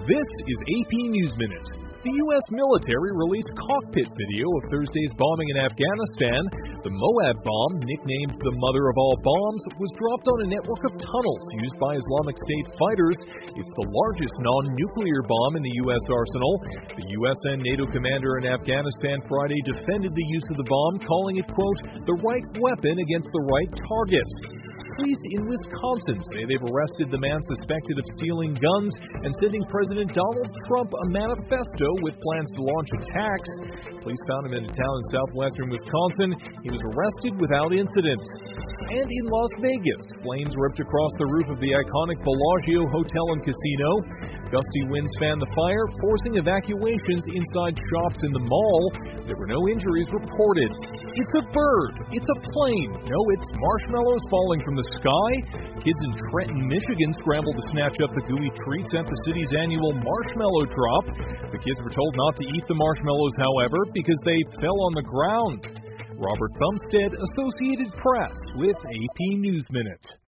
This is AP News Minute. The U.S. military released cockpit video of Thursday's bombing in Afghanistan. The Moab bomb, nicknamed the mother of all bombs, was dropped on a network of tunnels used by Islamic State fighters. It's the largest non-nuclear bomb in the U.S. arsenal. The U.S. and NATO commander in Afghanistan Friday defended the use of the bomb, calling it, quote, the right weapon against the right target. Police in Wisconsin say they've arrested the man suspected of stealing guns and sending President Donald Trump a manifesto with plans to launch attacks. Police found him in a town in southwestern Wisconsin. He was arrested without incident. And in Las Vegas, flames ripped across the roof of the iconic Bellagio Hotel and Casino. Gusty winds fanned the fire, forcing evacuations inside shops in the mall. There were no injuries reported. It's a bird. It's a plane. No, it's marshmallows falling from the sky. Kids in Trenton, Michigan scrambled to snatch up the gooey treats at the city's annual marshmallow drop. The kids were told not to eat the marshmallows, however, because they fell on the ground. Robert Bumstead, Associated Press, with AP News Minute.